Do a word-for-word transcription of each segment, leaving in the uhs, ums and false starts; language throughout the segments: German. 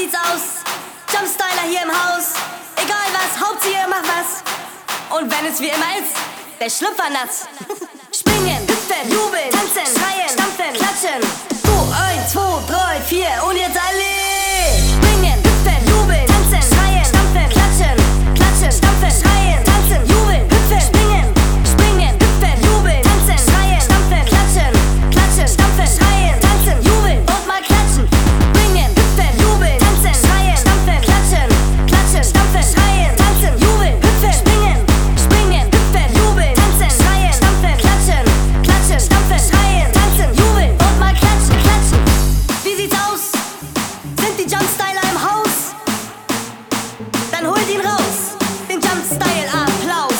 sieht's aus? Jumpstyler hier im Haus. Egal was, Hauptsache ihr macht was. Und wenn es wie immer ist, der Schlüpfer nass. Springen, hüpfen, jubeln, tanzen, schreien, stampfen, klatschen. So, eins, zwei, drei, vier und jetzt alle. Springen, hüpfen, jubeln, tanzen, schreien, stampfen, klatschen. Klatschen, stampfen, schreien, tanzen, jubeln, hüpfen, springen. Springen, hüpfen, jubeln, tanzen, schreien, stampfen, klatschen. Klatschen, stampfen, schreien, tanzen, jubeln und mal klatschen. Springen, hüpfen, jubeln, tanzen, schreien, stampfen, klatschen. Klatschen, stampfen, schreien, tanzen, jubeln, hüpfen, springen. Springen, hüpfen, jubeln, tanzen, schreien, stampfen, klatschen. Klatschen, stampfen, schreien, tanzen, jubeln und mal klatschen, klatschen. Wie sieht's aus? Sind die Jumpstyler im Haus? Dann holt ihn raus, den Jumpstyle-Applaus.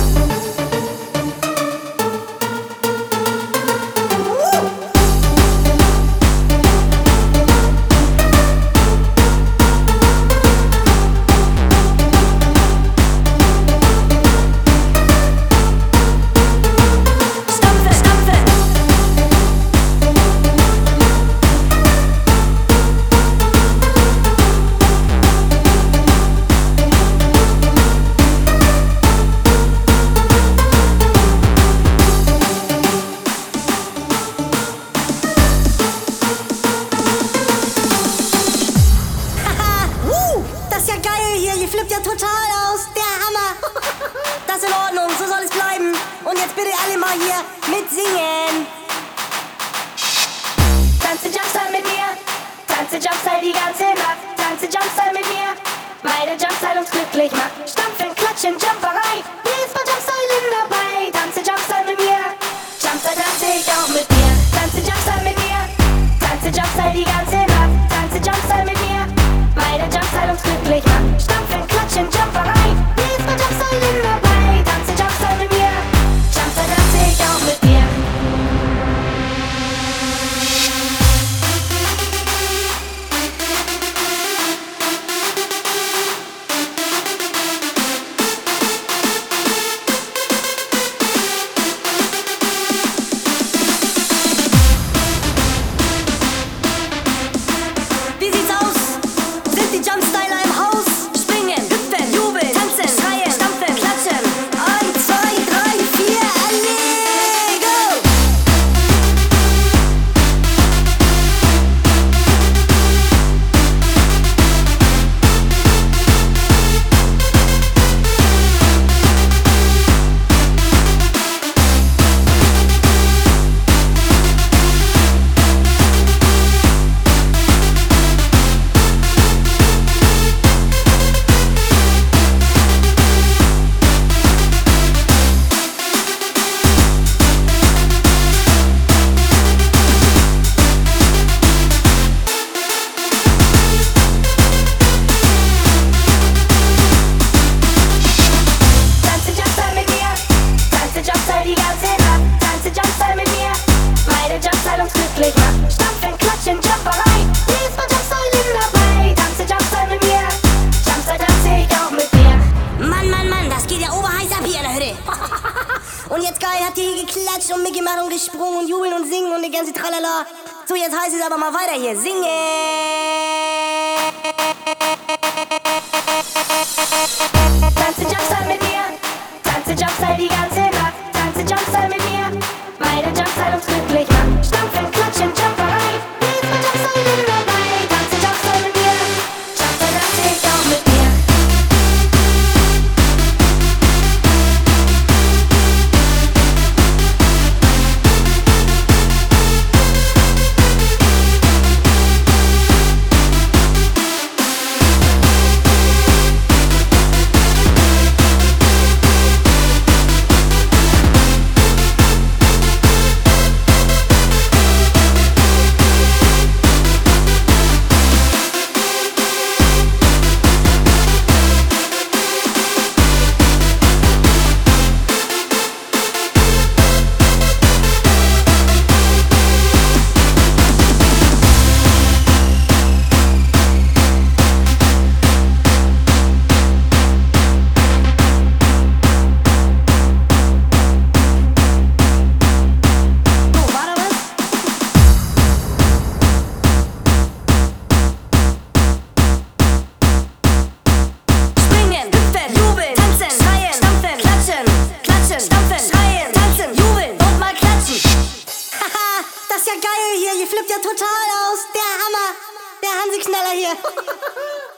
Stampfen, stampfen. Haha, uh, das ist ja geil hier, ihr flippt ja total aus, der Hammer. Das ist in Ordnung, so soll es bleiben. Und jetzt bitte alle mal hier mitsingen. Tanze Jumpstyle mit mir, tanze Jumpstyle die ganze Nacht, tanze Jumpstyle mit mir, weil der Jumpstyle uns glücklich macht. Stampfen, klatschen, Jumperei, hier ist mein Jumpstyle dabei. Tanze Jumpstyle mit mir, Jumpstyle tanze ich auch mit dir. Tanze Jumpstyle mit mir, tanze Jumpstyle die ganze Nacht, tanze Jumpstyle mit mir, weil der Jumpstyle uns glücklich macht. Stampfen, klatschen, Jumperei, hier ist mein Jumpstyle dabei. Tanze Jumpstyle mit mir, Jumpstyle tanze ich auch mit dir. Wie sieht's aus? Sind die Jumpstyler im Haus? Springen, hüpfen, jubeln, tanzen, schreien, stampfen, klatschen. Eins, zwei, drei, vier, alle, go! Tanze Jumpstyle mit mir, tanze Jumpstyle die ganze Nacht, tanze Jumpstyle mit mir, weil der Jumpstyle uns glücklich macht. Stampfen, klatschen, Jumperei, hier ist mein Jumpstyle dabei. Tanze Jumpstyle mit mir, Jumpstyle tanze ich auch mit dir. Mann, Mann, Mann, das geht ja oberheiß ab hier in der Hütte. Und jetzt geil, habt ihr hier geklatscht und mitgemacht und gesprungen und jubeln und singen und die ganze Tralala. So, jetzt heißt es aber mal weiter hier. Singen! Tanze Jumpstyle mit mir, tanze Jumpstyle die ganze Nacht, tanze Jumpstyle mit mir, weil der Jumpstyle uns glücklich macht. Stampfen, klatschen, Jumperei, hier ist mein Jumpstyle dabei. Tanze Jumpstyle mit mir, Jumpstyle tanze ich auch mit dir. klatschen, stampfen, schreien, tanzen, jubeln und mal klatschen. Haha, das ist ja geil hier, ihr flippt ja total aus. Der Hammer, der Hansi-Knaller hier.